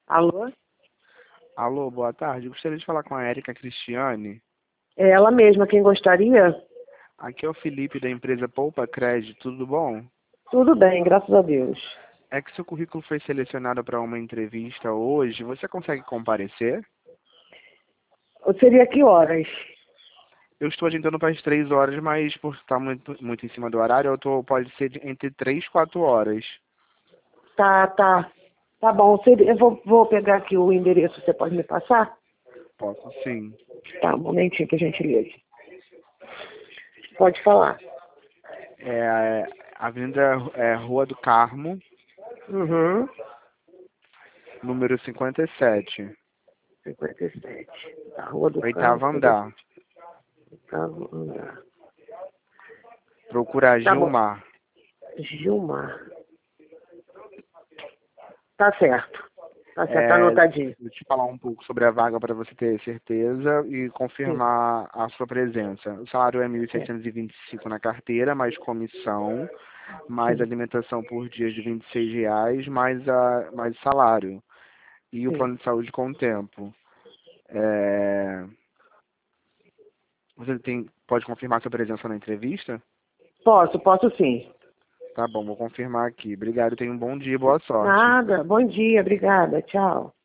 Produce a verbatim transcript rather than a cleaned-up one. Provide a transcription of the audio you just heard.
Alô? Alô, boa tarde. Gostaria de falar com a Érica Cristiane. É ela mesma quem gostaria? Aqui é o Felipe da empresa Poupa Crédito, tudo bom? Tudo bem, graças a Deus. É que seu currículo foi selecionado para uma entrevista hoje. Você consegue comparecer? Seria que horas? Eu estou agendando para as três horas, mas por estar muito, muito em cima do horário, eu tô, pode ser de- entre três e quatro horas. Tá, tá. Tá bom, seria- eu vou, vou pegar aqui o endereço, você pode me passar? Posso sim. Tá, um momentinho, por gentileza. Pode falar. É, Avenida é, Rua do Carmo, Uhum. número cinquenta e sete, cinquenta e sete. Da Rua do Carmo, oitavo andar. oitavo andar. Procura Tá bom. Gilmar. Gilmar. Tá certo. Tá certo, tá É, anotadinho. vou te falar um pouco sobre a vaga para você ter certeza e Sim. confirmar a sua presença. O salário é mil É. setecentos e vinte e cinco na carteira, mais comissão, mais Sim. alimentação por dia de vinte e seis reais, mais, a, mais salário. E o Sim. plano de saúde com o tempo. É, você tem, pode confirmar sua presença na entrevista? Posso, posso sim. Tá bom, vou confirmar aqui. Obrigado, tenha um bom dia e boa sorte. Nada. Bom dia, obrigada. Tchau.